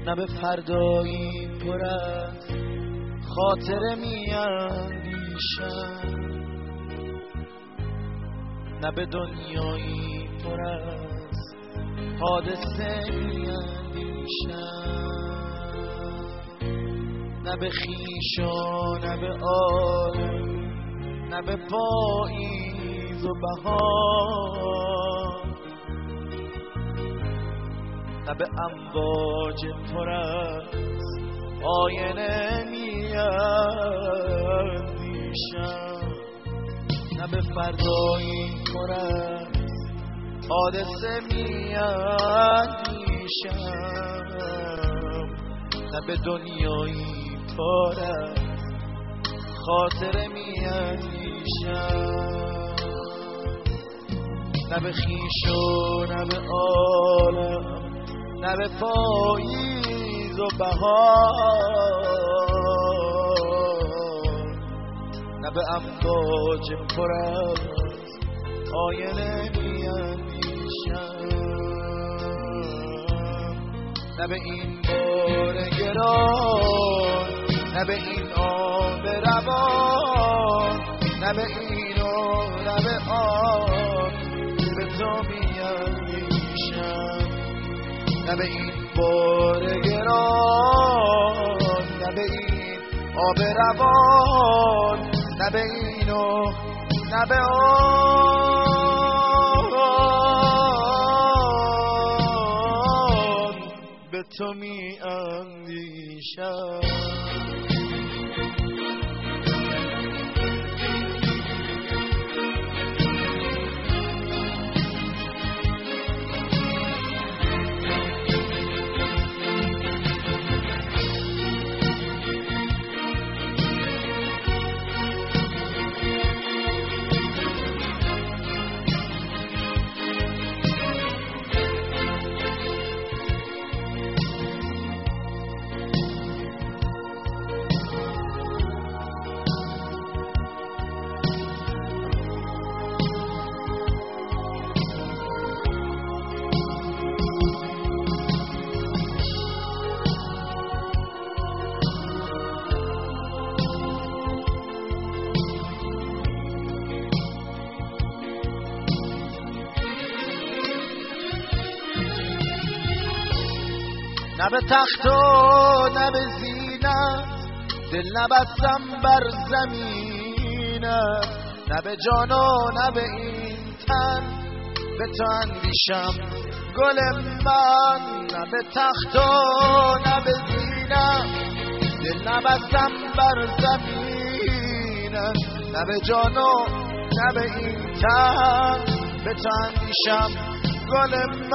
نه به فردایی پر از خاطره میاندیشم، نه به دنیایی پر از حادثه میاندیشم، نه به خویش و نه به عالم، نه به پاییز و بهار، نه به امواج پر از آینه میاندیشم، نه به فردایی پر از حادثه میاندیشم، نه به دنیایی پر از خاطره میاندیشم، نه به خویش و نه به عالم، نه به پاییز و بهار، نه به امواج پر از آینه میاندیشم، نه به این بار گران، نه به این آب روان، نه به این و نه به آن، به تو میاندیشم، نه به این بار گران، نه به این آب روان، نه به این و نه به آن، به تو میاندیشم. نه به تخت و نه به زینت دل نبستم بر زمینت، نه به جان و نه به این تن به تو اندیشم گل من، نه به تخت و نه به زینت دل نبستم بر زمینت، نه به جان و نه به این تن به تو اندیشم گل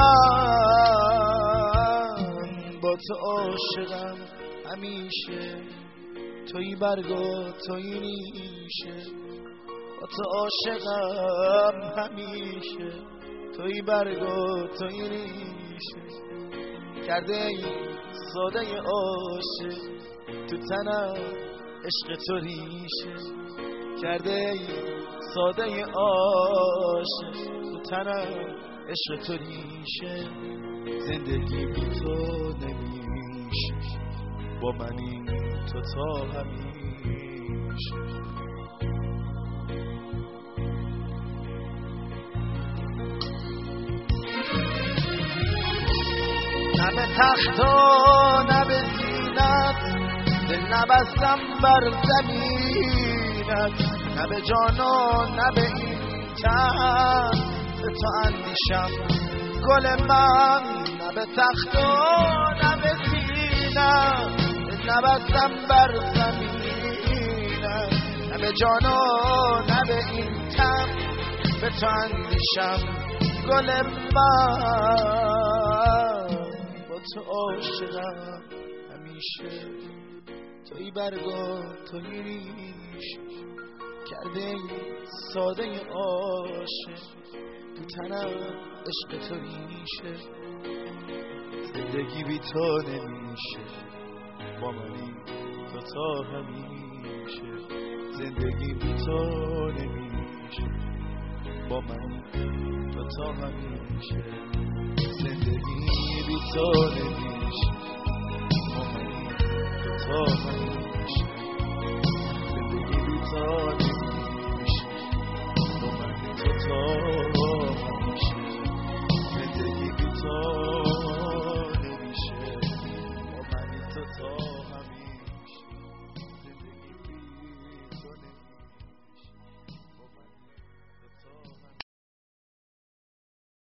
من. با تو عاشقم همیشه، توی برگ و توی ریشه، با تو عاشقم همیشه، توی برگ و توی ریشه، کرده ای ساده عاشق تو تنم عشق تو ریشه، کرده ای ساده عاشق تو تنم عشق تو ریشه، زندگی بی تو نمیشه، با منی تو تا همیشه. نه به تخت و نه به زینت دل نبستم بر زمینت، نه به جان و نه به این تن به تو اندیشم گل من، نه به تخت و نه به زینت دل نبستم بر زمینت، نه به جان و نه به این تن به تو اندیشم گل من. با تو عاشقم همیشه، توی برگ و توی ریشه، کرده ای ساده عاشق تو تنم عشق تو ریشه، زندگی بی تو نمیشه، با منی تو تا همیشه، زندگی بی تو نمیشه، با منی تو تا همیشه، زندگی بی تو نمیشه، تو